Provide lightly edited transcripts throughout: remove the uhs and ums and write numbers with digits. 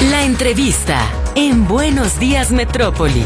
La entrevista en Buenos Días Metrópoli.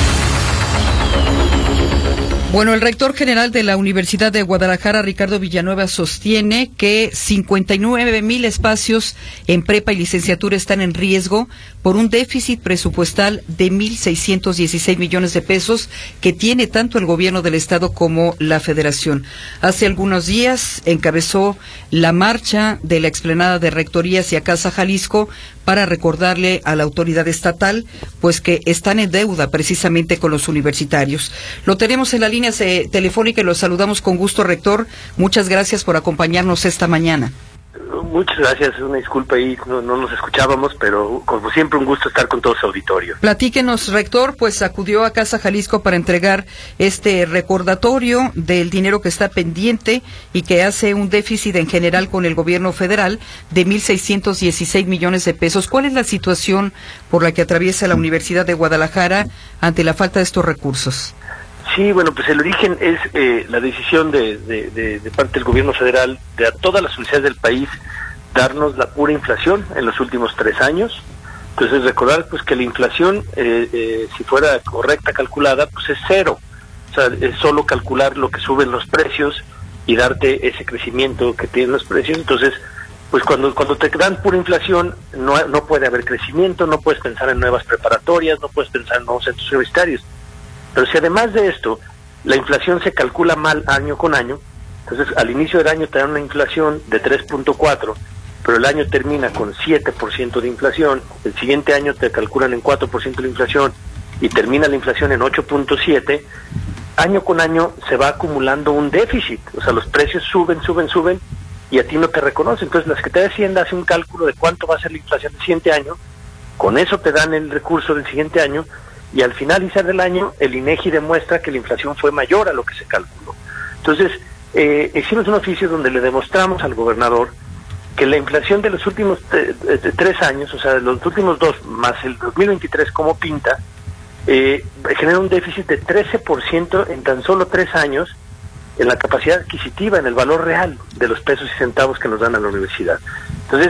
Bueno, el rector general de la Universidad de Guadalajara, Ricardo Villanueva, sostiene que 59,000 espacios en prepa y licenciatura están en riesgo por un déficit presupuestal de 1,616 millones de pesos que tiene tanto el gobierno del estado como la federación. Hace algunos días encabezó la marcha de la explanada de Rectoría hacia Casa Jalisco para recordarle a la autoridad estatal pues que están en deuda precisamente con los universitarios. Lo tenemos en la línea telefónica y lo saludamos con gusto, rector. Muchas gracias por acompañarnos esta mañana. Muchas gracias, una disculpa ahí, no nos escuchábamos, pero como siempre un gusto estar con todo su auditorio. Platíquenos, rector, pues acudió a Casa Jalisco para entregar este recordatorio del dinero que está pendiente y que hace un déficit en general con el gobierno federal de 1,616 millones de pesos. ¿Cuál es la situación por la que atraviesa la Universidad de Guadalajara ante la falta de estos recursos? Sí, bueno, pues el origen es la decisión de parte del gobierno federal de a todas las universidades del país darnos la pura inflación en los últimos 3 años. Entonces recordar pues que la inflación, si fuera correcta calculada, pues es 0. O sea, es solo calcular lo que suben los precios y darte ese crecimiento que tienen los precios. Entonces, pues cuando te dan pura inflación, no puede haber crecimiento, no puedes pensar en nuevas preparatorias, no puedes pensar en nuevos centros universitarios. Pero si además de esto, la inflación se calcula mal año con año, entonces al inicio del año te dan una inflación de 3.4, pero el año termina con 7% de inflación, el siguiente año te calculan en 4% de inflación y termina la inflación en 8.7, año con año se va acumulando un déficit, o sea, los precios suben y a ti no te reconocen. Entonces la Secretaría de Hacienda hace un cálculo de cuánto va a ser la inflación del siguiente año, con eso te dan el recurso del siguiente año, y al finalizar del año el INEGI demuestra que la inflación fue mayor a lo que se calculó. Entonces, hicimos un oficio donde le demostramos al gobernador que la inflación de los últimos 3 años, o sea, de los últimos 2, más el 2023 como pinta, genera un déficit de 13% en tan solo 3 años en la capacidad adquisitiva, en el valor real de los pesos y centavos que nos dan a la universidad. Entonces,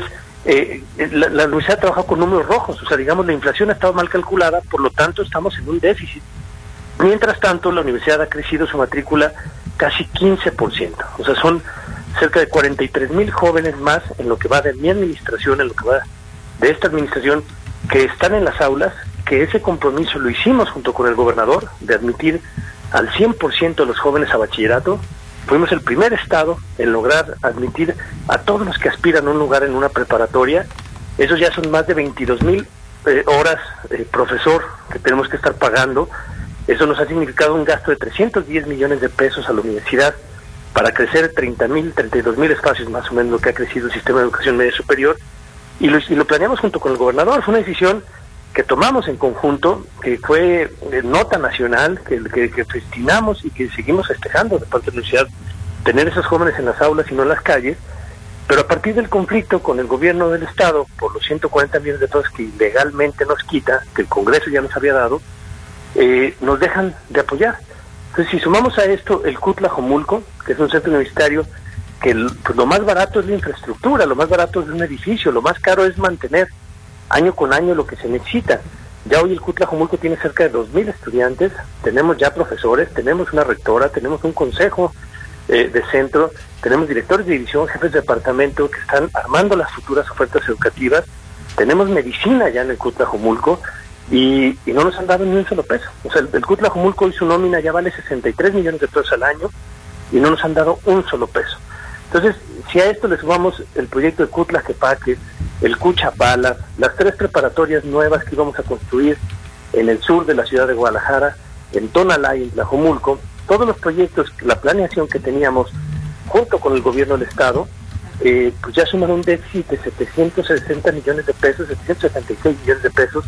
la universidad trabaja con números rojos, o sea, digamos, la inflación ha estado mal calculada, por lo tanto estamos en un déficit. Mientras tanto, la universidad ha crecido su matrícula casi 15%, o sea, son cerca de 43,000 jóvenes más en lo que va de mi administración, en lo que va de esta administración, que están en las aulas, que ese compromiso lo hicimos junto con el gobernador, de admitir al 100% de los jóvenes a bachillerato. Fuimos el primer estado en lograr admitir a todos los que aspiran a un lugar en una preparatoria. Esos ya son más de 22,000 horas profesor que tenemos que estar pagando. Eso nos ha significado un gasto de 310 millones de pesos a la universidad para crecer 32,000 espacios más o menos lo que ha crecido el sistema de educación media superior. Y lo planeamos junto con el gobernador. Fue una decisión que tomamos en conjunto, que fue nota nacional, que festinamos y que seguimos festejando de parte de la universidad, tener esos jóvenes en las aulas y no en las calles. Pero a partir del conflicto con el gobierno del estado, por los 140 millones de pesos que ilegalmente nos quita, que el Congreso ya nos había dado, nos dejan de apoyar. Entonces, si sumamos a esto el CUT Tlajomulco, que es un centro universitario, que pues lo más barato es la infraestructura, lo más barato es un edificio, lo más caro es mantener año con año lo que se necesita. Ya hoy el CUT Tlajomulco tiene cerca de 2,000 estudiantes, tenemos ya profesores, tenemos una rectora, tenemos un consejo de centro, tenemos directores de división, jefes de departamento que están armando las futuras ofertas educativas, tenemos medicina ya en el CUT Tlajomulco y no nos han dado ni un solo peso. O sea, el CUT Tlajomulco y su nómina ya vale 63 millones de pesos al año y no nos han dado un solo peso. Entonces, si a esto le sumamos el proyecto de CUT Tlaquepaque, el CUT Chapala, las 3 preparatorias nuevas que íbamos a construir en el sur de la ciudad de Guadalajara, en Tonalá y en Tlajomulco, todos los proyectos, la planeación que teníamos junto con el gobierno del estado, pues ya suman un déficit de 760 millones de pesos, 776 millones de pesos,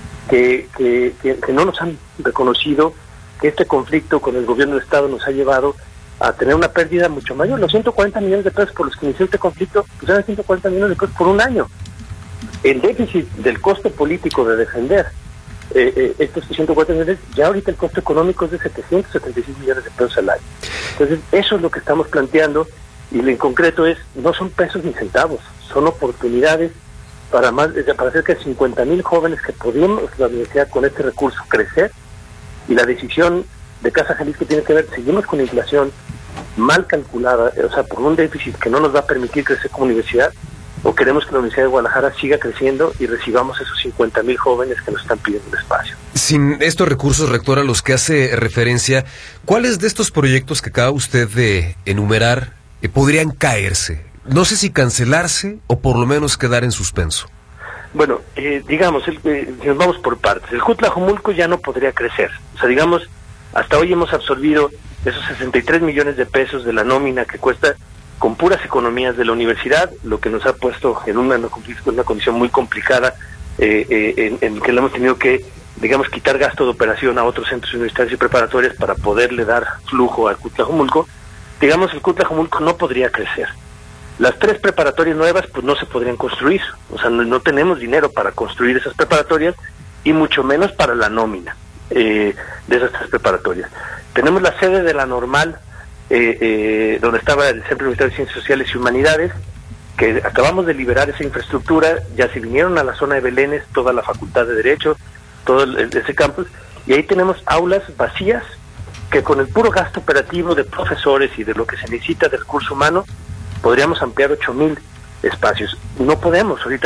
que no nos han reconocido, que este conflicto con el gobierno del estado nos ha llevado a tener una pérdida mucho mayor. Los 140 millones de pesos por los que inició este conflicto, pues eran 140 millones de pesos por un año. El déficit del costo político de defender estos 140 millones, ya ahorita el costo económico es de 776 millones de pesos al año. Entonces, eso es lo que estamos planteando, y en concreto no son pesos ni centavos, son oportunidades para cerca de 50,000 jóvenes que podíamos la universidad con este recurso crecer, y la decisión de Casa Jalisco tiene que ver, seguimos con inflación mal calculada, o sea, por un déficit que no nos va a permitir crecer como universidad, o queremos que la Universidad de Guadalajara siga creciendo y recibamos esos 50,000 jóvenes que nos están pidiendo un espacio. Sin estos recursos, rector, a los que hace referencia, ¿cuáles de estos proyectos que acaba usted de enumerar podrían caerse? No sé si cancelarse o por lo menos quedar en suspenso. Bueno, digamos, nos vamos por partes. El CUT Tlajomulco ya no podría crecer. O sea, digamos, hasta hoy hemos absorbido esos 63 millones de pesos de la nómina que cuesta con puras economías de la universidad, lo que nos ha puesto en una condición muy complicada, en que le hemos tenido que, digamos, quitar gasto de operación a otros centros universitarios y preparatorias para poderle dar flujo al CUT Tlajomulco. Digamos, el CUT Tlajomulco no podría crecer. Las 3 preparatorias nuevas pues no se podrían construir, o sea, no tenemos dinero para construir esas preparatorias y mucho menos para la nómina de esas 3 preparatorias. Tenemos la sede de la Normal, donde estaba el Centro Universitario de Ciencias Sociales y Humanidades, que acabamos de liberar esa infraestructura, ya se vinieron a la zona de Belénes, toda la Facultad de Derecho, todo ese campus, y ahí tenemos aulas vacías que con el puro gasto operativo de profesores y de lo que se necesita de recurso humano, podríamos ampliar 8,000 espacios. No podemos ahorita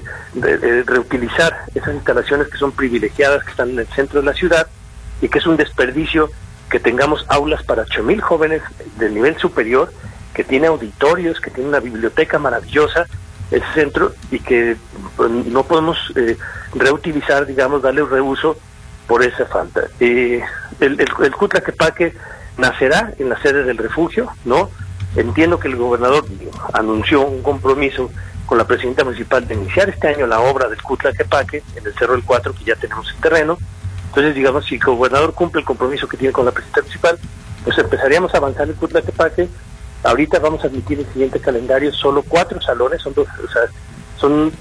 reutilizar esas instalaciones que son privilegiadas, que están en el centro de la ciudad, y que es un desperdicio que tengamos aulas para 8,000 jóvenes del nivel superior, que tiene auditorios, que tiene una biblioteca maravillosa, ese centro, y que no podemos reutilizar, digamos, darle un reuso por esa falta. El CUT Tlaquepaque nacerá en la sede del refugio, ¿no? Entiendo que el gobernador anunció un compromiso con la presidenta municipal de iniciar este año la obra del CUT Tlaquepaque en el Cerro del 4, que ya tenemos el terreno. Entonces, digamos, si el gobernador cumple el compromiso que tiene con la presidenta municipal, pues empezaríamos a avanzar el CUT Tlaquepaque. Ahorita vamos a admitir en el siguiente calendario solo 4 salones, son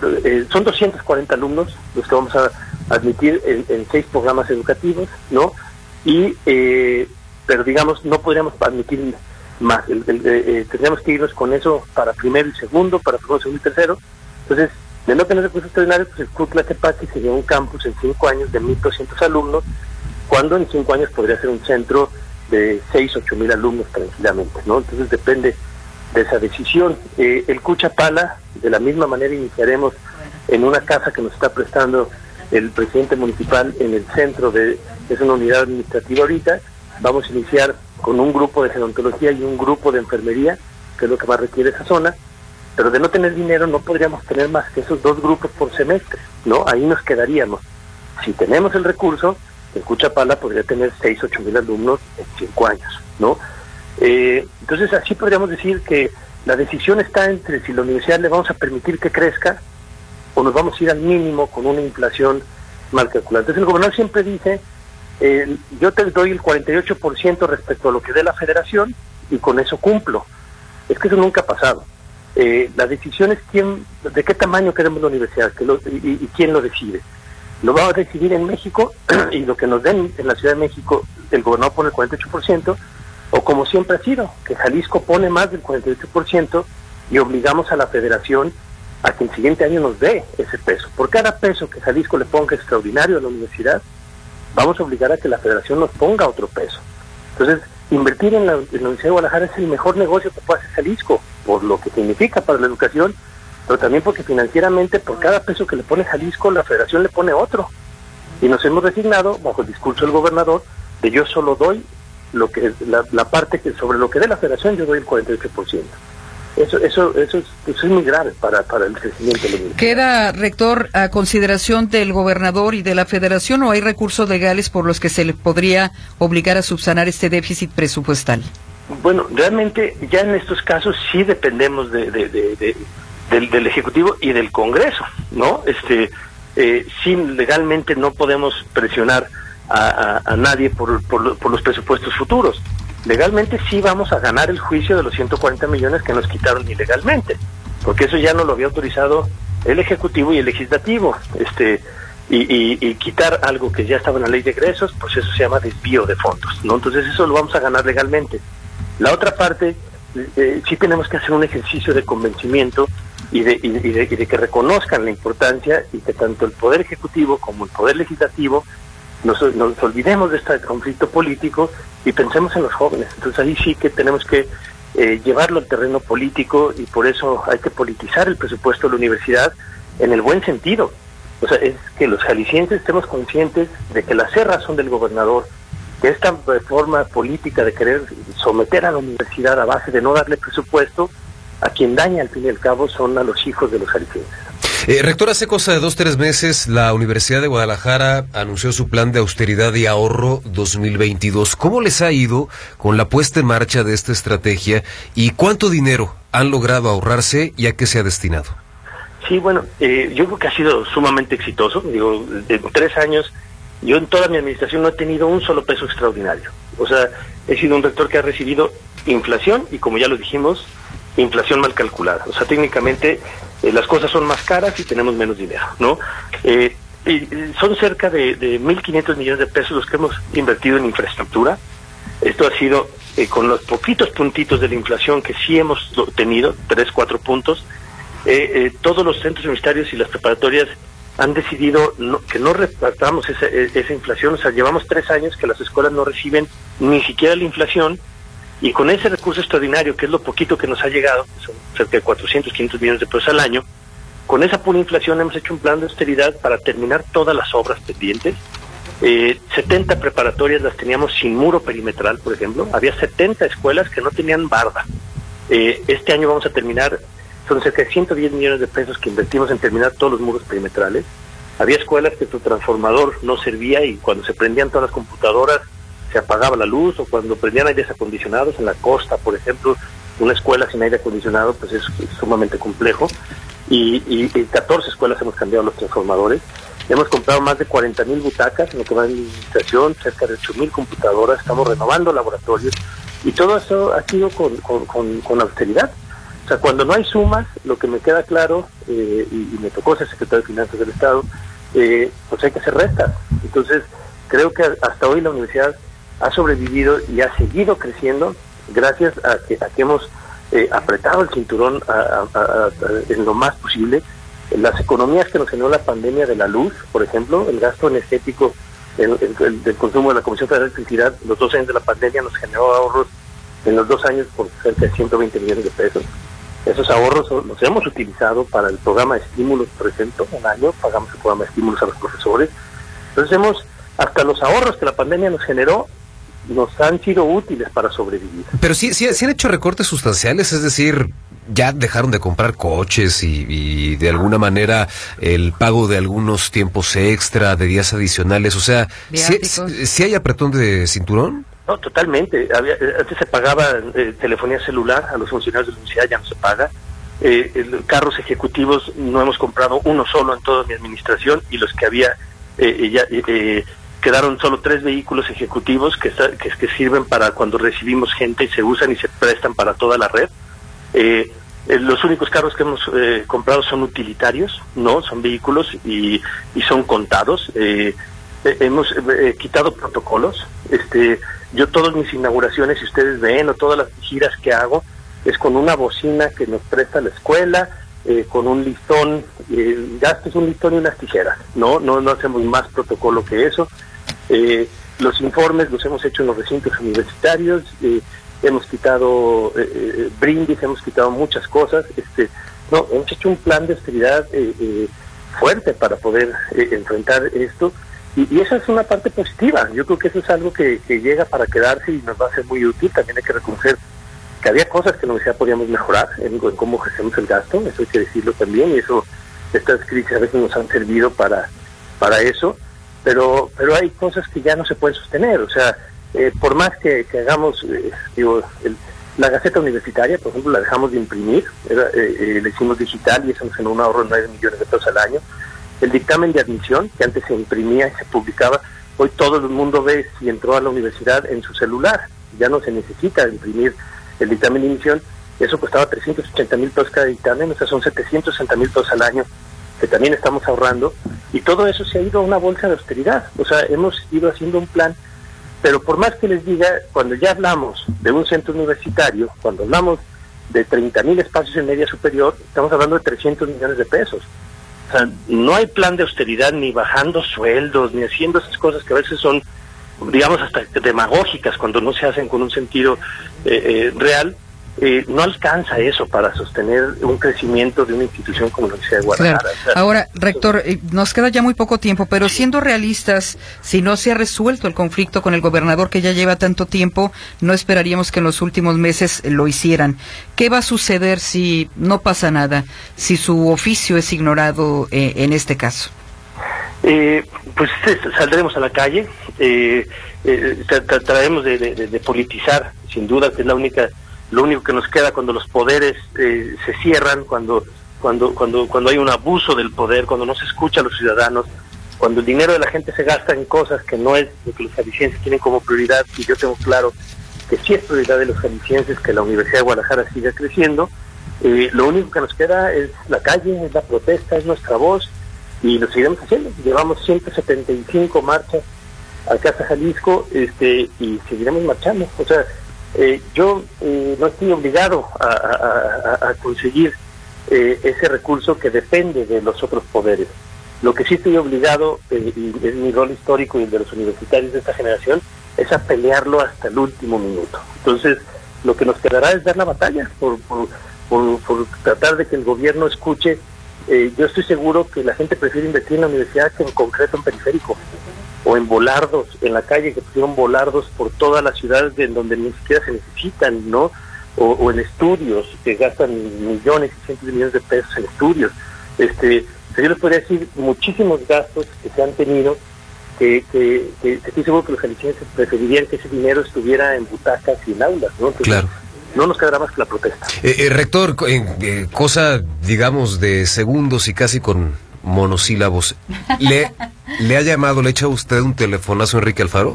240 alumnos los que vamos a admitir en 6 programas educativos, ¿no? Y pero digamos, no podríamos admitir más, tendríamos que irnos con eso para primero y segundo, para primero, segundo y tercero. Entonces, de no tener recursos extraordinarios, pues el CUT Tlaquepaque sería un campus en 5 años de 1,200 alumnos, cuando en 5 años podría ser un centro de 6,000-8,000 alumnos tranquilamente, ¿no? Entonces depende de esa decisión. El CUT Chapala, de la misma manera, iniciaremos en una casa que nos está prestando el presidente municipal en el centro es una unidad administrativa ahorita. Vamos a iniciar con un grupo de gerontología y un grupo de enfermería, que es lo que más requiere esa zona, pero de no tener dinero no podríamos tener más que esos 2 grupos por semestre, ¿no? Ahí nos quedaríamos. Si tenemos el recurso, el CUT Chapala podría tener 6,000-8,000 alumnos en 5 años, ¿no? Entonces así podríamos decir que la decisión está entre si la universidad le vamos a permitir que crezca o nos vamos a ir al mínimo con una inflación mal calculada. Entonces el gobernador siempre dice, yo te doy el 48% respecto a lo que dé la federación y con eso cumplo. Es que eso nunca ha pasado. La decisión es de qué tamaño queremos la universidad y quién lo decide. Lo vamos a decidir en México y lo que nos den en la Ciudad de México, el gobernador pone el 48%, o como siempre ha sido, que Jalisco pone más del 48% y obligamos a la federación a que el siguiente año nos dé ese peso. Por cada peso que Jalisco le ponga extraordinario a la universidad, vamos a obligar a que la federación nos ponga otro peso. Entonces, invertir en la Universidad de Guadalajara es el mejor negocio que puede hacer Jalisco, por lo que significa para la educación, pero también porque financieramente por cada peso que le pone Jalisco, la federación le pone otro. Y nos hemos resignado, bajo el discurso del gobernador, de yo solo doy lo que la parte que sobre lo que dé la federación, yo doy el 48%. Eso es muy grave para el crecimiento de la universidad. ¿Queda, rector, a consideración del gobernador y de la federación o hay recursos legales por los que se le podría obligar a subsanar este déficit presupuestal? Bueno, realmente ya en estos casos sí dependemos del Ejecutivo y del Congreso, ¿no? Sí, legalmente no podemos presionar a nadie por los presupuestos futuros. Legalmente sí vamos a ganar el juicio de los 140 millones que nos quitaron ilegalmente, porque eso ya no lo había autorizado el Ejecutivo y el Legislativo, y quitar algo que ya estaba en la ley de egresos, pues eso se llama desvío de fondos, ¿no? Entonces eso lo vamos a ganar legalmente. La otra parte, sí tenemos que hacer un ejercicio de convencimiento y de que reconozcan la importancia y que tanto el Poder Ejecutivo como el Poder Legislativo nos olvidemos de este conflicto político y pensemos en los jóvenes. Entonces ahí sí que tenemos que llevarlo al terreno político, y por eso hay que politizar el presupuesto de la universidad en el buen sentido. O sea, es que los jaliscienses estemos conscientes de que las cerras son del gobernador, que esta forma política de querer someter a la universidad a base de no darle presupuesto, a quien daña al fin y al cabo son a los hijos de los jaliscienses. Rector, hace cosa de 2-3 meses la Universidad de Guadalajara anunció su plan de austeridad y ahorro 2022. ¿Cómo les ha ido con la puesta en marcha de esta estrategia y cuánto dinero han logrado ahorrarse y a qué se ha destinado? Sí, bueno, yo creo que ha sido sumamente exitoso. Digo, de 3 años, yo en toda mi administración no he tenido un solo peso extraordinario. O sea, he sido un rector que ha recibido inflación y, como ya lo dijimos, inflación mal calculada. O sea, técnicamente las cosas son más caras y tenemos menos dinero, ¿no? Y son cerca de 1.500 millones de pesos los que hemos invertido en infraestructura. Esto ha sido con los poquitos puntitos de la inflación que sí hemos tenido, 3-4 puntos. Todos los centros universitarios y las preparatorias han decidido que no repartamos esa inflación. O sea, llevamos 3 años que las escuelas no reciben ni siquiera la inflación, y con ese recurso extraordinario, que es lo poquito que nos ha llegado, que son cerca de 400-500 millones de pesos al año, con esa pura inflación hemos hecho un plan de austeridad para terminar todas las obras pendientes. 70 preparatorias las teníamos sin muro perimetral, por ejemplo. Había 70 escuelas que no tenían barda. Este año vamos a terminar, son cerca de 110 millones de pesos que invertimos en terminar todos los muros perimetrales. Había escuelas que su transformador no servía y cuando se prendían todas las computadoras se apagaba la luz, o cuando prendían aires acondicionados en la costa, por ejemplo, una escuela sin aire acondicionado pues es sumamente complejo, y 14 escuelas hemos cambiado los transformadores. Hemos comprado más de 40,000 butacas en lo que va en administración, cerca de 8,000 computadoras, estamos renovando laboratorios, y todo eso ha sido con austeridad. O sea, cuando no hay sumas, lo que me queda claro, y me tocó ser secretario de Finanzas del Estado, pues hay que hacer restas. Entonces, creo que hasta hoy la universidad ha sobrevivido y ha seguido creciendo gracias a que hemos apretado el cinturón en lo más posible. Las economías que nos generó la pandemia de la luz, por ejemplo, el gasto energético del consumo de la Comisión Federal de Electricidad, los 2 años de la pandemia nos generó ahorros en los 2 años por cerca de 120 millones de pesos. Esos ahorros los hemos utilizado para el programa de estímulos, por ejemplo. Un año pagamos el programa de estímulos a los profesores. Entonces hasta los ahorros que la pandemia nos generó, nos han sido útiles para sobrevivir. Pero sí han hecho recortes sustanciales, es decir, ya dejaron de comprar coches y de alguna manera el pago de algunos tiempos extra, de días adicionales, o sea, ¿sí hay apretón de cinturón? No, totalmente. Antes se pagaba telefonía celular a los funcionarios de la universidad, ya no se paga. Carros ejecutivos no hemos comprado uno solo en toda mi administración, y los que había quedaron solo 3 vehículos ejecutivos que sirven para cuando recibimos gente, y se usan y se prestan para toda la red. Los únicos carros que hemos comprado son utilitarios, no son vehículos, y son contados. Hemos quitado protocolos. Yo todas mis inauguraciones, si ustedes ven, o todas las giras que hago, es con una bocina que nos presta la escuela, con un listón. Gasto es un listón y unas tijeras, no hacemos más protocolo que eso. Los informes los hemos hecho en los recintos universitarios, hemos quitado brindis, hemos quitado muchas cosas. Hemos hecho un plan de austeridad fuerte para poder enfrentar esto, y esa es una parte positiva. Yo creo que eso es algo que llega para quedarse y nos va a ser muy útil. También hay que reconocer que había cosas que en la universidad podíamos mejorar en cómo gestionamos el gasto, eso hay que decirlo también, y eso, estas crisis a veces nos han servido para eso, pero hay cosas que ya no se pueden sostener. O sea, por más que hagamos, la Gaceta Universitaria, por ejemplo, la dejamos de imprimir, la hicimos digital, y eso nos generó un ahorro de 9 millones de pesos al año. El dictamen de admisión, que antes se imprimía y se publicaba, hoy todo el mundo ve si entró a la universidad en su celular, ya no se necesita imprimir el dictamen de admisión. Eso costaba 380,000 pesos cada dictamen, o sea, son 760,000 pesos al año que también estamos ahorrando, y todo eso se ha ido a una bolsa de austeridad. O sea, hemos ido haciendo un plan, pero por más que les diga, cuando ya hablamos de un centro universitario, cuando hablamos de 30,000 espacios en media superior, estamos hablando de 300 millones de pesos. O sea, no hay plan de austeridad ni bajando sueldos, ni haciendo esas cosas que a veces son, digamos, hasta demagógicas cuando no se hacen con un sentido real. No alcanza eso para sostener un crecimiento de una institución como la Universidad de Guadalajara. Claro. O sea, ahora, rector, nos queda ya muy poco tiempo, pero siendo realistas, si no se ha resuelto el conflicto con el gobernador que ya lleva tanto tiempo, no esperaríamos que en los últimos meses lo hicieran. ¿Qué va a suceder si no pasa nada, si su oficio es ignorado en este caso? Pues saldremos a la calle, trataremos de politizar, sin duda, que es lo único que nos queda cuando los poderes se cierran, cuando hay un abuso del poder, cuando no se escucha a los ciudadanos, cuando el dinero de la gente se gasta en cosas que no es lo que los jaliscienses tienen como prioridad. Y yo tengo claro que sí es prioridad de los jaliscienses que la Universidad de Guadalajara siga creciendo. Lo único que nos queda es la calle, es la protesta, es nuestra voz, y lo seguiremos haciendo. Llevamos 175 marchas a Casa Jalisco, y seguiremos marchando. O sea, yo no estoy obligado a conseguir ese recurso que depende de los otros poderes. Lo que sí estoy obligado, y es mi rol histórico y el de los universitarios de esta generación, es a pelearlo hasta el último minuto. Entonces, lo que nos quedará es dar la batalla por tratar de que el gobierno escuche. Yo estoy seguro que la gente prefiere invertir en la universidad que en concreto en periférico, o en volardos en la calle, que pusieron volardos por todas las ciudades en donde ni siquiera se necesitan, ¿no? O en estudios, que gastan millones y cientos de millones de pesos en estudios. Yo les podría decir muchísimos gastos que se han tenido, que estoy seguro que los jaliscienses preferirían que ese dinero estuviera en butacas y en aulas, ¿no? Entonces, claro. No nos quedará más que la protesta. Rector, cosa, digamos, de segundos y casi con monosílabos, ¿le ha llamado, le ha echado usted un telefonazo a Enrique Alfaro?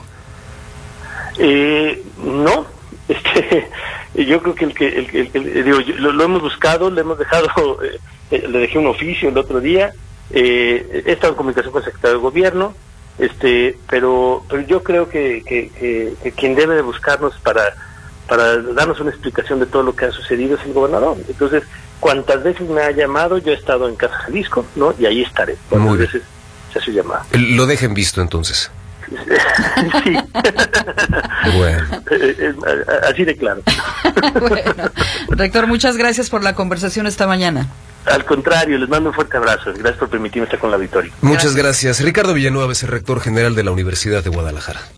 No, yo creo que lo hemos buscado, le hemos dejado, le dejé un oficio el otro día, he estado en comunicación con el secretario de Gobierno, pero yo creo que quien debe de buscarnos para darnos una explicación de todo lo que ha sucedido es el gobernador. Entonces, cuantas veces me ha llamado, yo he estado en Casa Jalisco, ¿no? Y ahí estaré. Cuantas veces se hace llamada. Lo dejen visto, entonces. Sí. Bueno. Así de claro. Bueno, rector, muchas gracias por la conversación esta mañana. Al contrario, les mando un fuerte abrazo. Gracias por permitirme estar con la Victoria. Muchas gracias. Ricardo Villanueva es el rector general de la Universidad de Guadalajara.